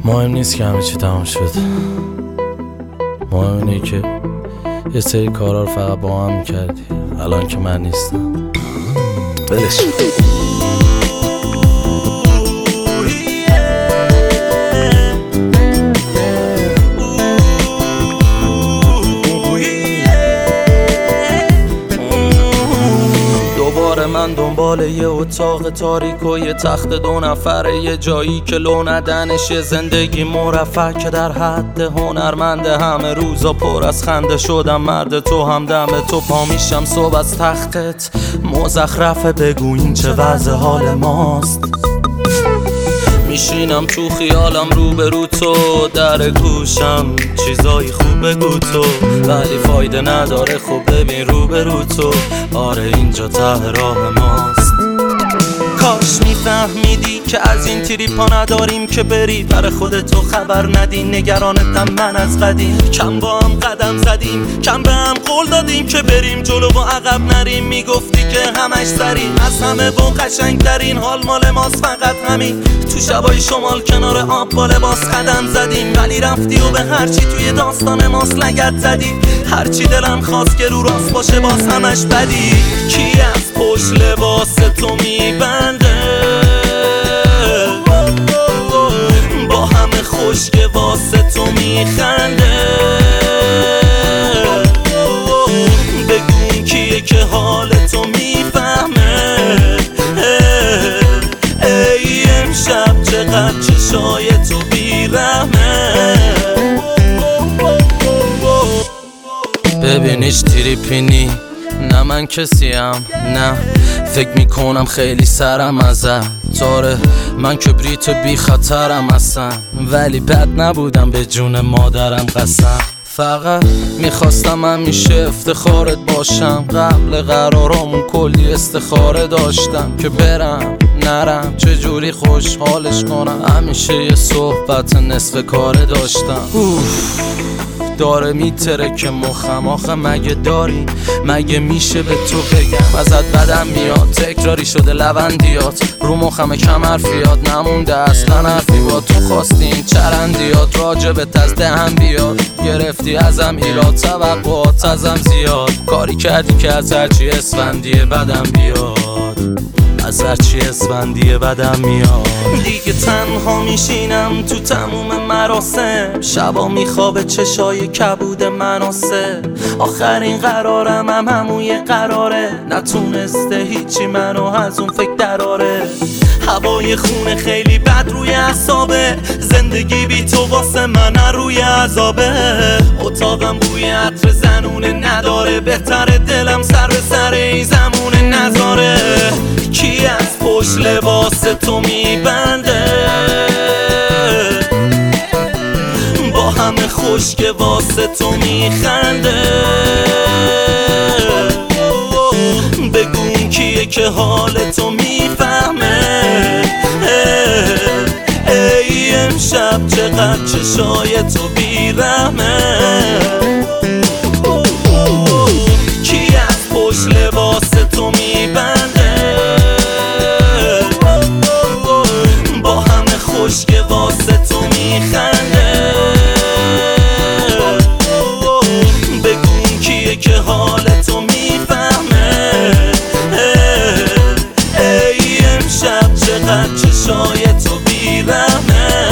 مهم نیست که همه چی تمام شد، مهم اینه که یه سری کارا رو فقط با هم میکردی. الان که من نیستم ولش من دنبال یه اتاق تاریک و یه تخت 2 نفره، یه جایی که لو ندنش، یه زندگی مرفه که در حد هنرمنده. همه روزا پر از خنده شدم مرد تو، هم دم تو پا میشم صبح از تختت مزخرفه. بگو این چه وضع حال ماست؟ میشینم تو خیالم روبرو تو، در گوشم چیزای خوب بگو تو، ولی فایده نداره. خب ببین روبرو تو، آره اینجا ته راه ماست. کاش میفهمیدی که از این تریپا نداریم که بری برای خودتو خبر ندی. نگرانتم من از قدیم، کم با هم قدم زدیم، کم به هم قول دادیم که بریم جلو و عقب نریم. میگفتی که همش سریم، از همه با قشنگ ترین حال مال ماست فقط همین. تو شبای شمال کنار آب با لباس قدم زدیم، ولی رفتی و به هرچی توی داستان ماست لگد زدی. هرچی دلم خواست که رو راست باشه باز همش بدی. کی از پشت لباس تو میبنده؟ با همه خوش که واسه تو میخنده. بگو کیه که حال تو میفهمه؟ ای امشب چقدر چشای تو بیرحمه. ببینیش تریپینی نه من کسیم، نه فکر میکنم خیلی سرم ازم تاره. من کبریت بی خطرم اصلا، ولی بد نبودم به جون مادرم قسم. فقط میخواستم همیشه افتخارت باشم. قبل قرارامون کلی استخاره داشتم که برم نرم چجوری خوشحالش کنم. همیشه یه صحبت نصف کاره داشتم. داره میتره که مخم آخه مگه داری؟ مگه میشه به تو بگم ازت بدم میاد؟ تکراری شده لبندیات رو مخم کم حرفیات، نمونده اصلا حرفی با تو. خواستی این چرندیات راجبت از دهن بیاد، گرفتی ازم ایراد توقعات ازم زیاد. کاری کردی که از هرچی اسفندیه بدم بیاد، از هرچی اسفندیه بدم میاد. دیگه تنها میشینم تو تموم مراسم، شبا میخوابه چشای کبود مناسه. آخرین قرارم هم همون قراره، نتونسته هیچی منو از اون فکر دراره. هوای خونه خیلی بد روی اعصابه، زندگی بی تو واسه من روی عذابه. اتاقم بوی عطر زنونه نداره، بهتره دلم سر به سر این زمونه نذاره. کی از پشت لباس تو میبنده؟ با همه خوش که واسه تو میخنده. بگو کیه که حال تو میفهمه؟ ای امشب چقدر چشای تو بیرحمه. کی از پشت لباس تو میبنده؟ با همه خوش که واسه تو میخنده. بگو کیه که حال تو میفهمه؟ ای امشب چقدر چشای تو بیرحمه.